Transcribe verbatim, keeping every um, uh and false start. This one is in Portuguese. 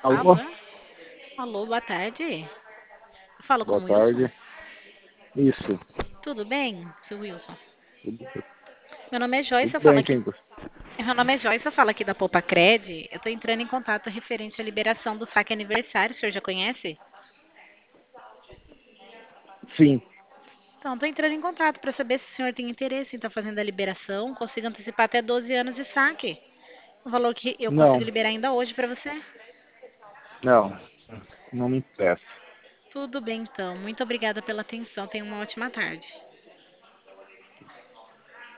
Alô, Alô? Alô, boa tarde. Eu falo com boa o Wilson? tarde. Isso, Tudo bem, seu Wilson? tudo, Meu nome é Joyce, tudo eu falo bem, aqui. quem gosta? Meu nome é Joyce, eu falo aqui da Poupa Cred. Eu tô entrando em contato referente à liberação do saque aniversário, o senhor já conhece? Sim, Então, tô entrando em contato para saber se o senhor tem interesse em estar fazendo a liberação. Consigo antecipar até doze anos de saque. Um valor que eu consigo não, liberar ainda hoje para você. não, não me interessa. Tudo bem, então. Muito obrigada pela atenção. Tenha uma ótima tarde.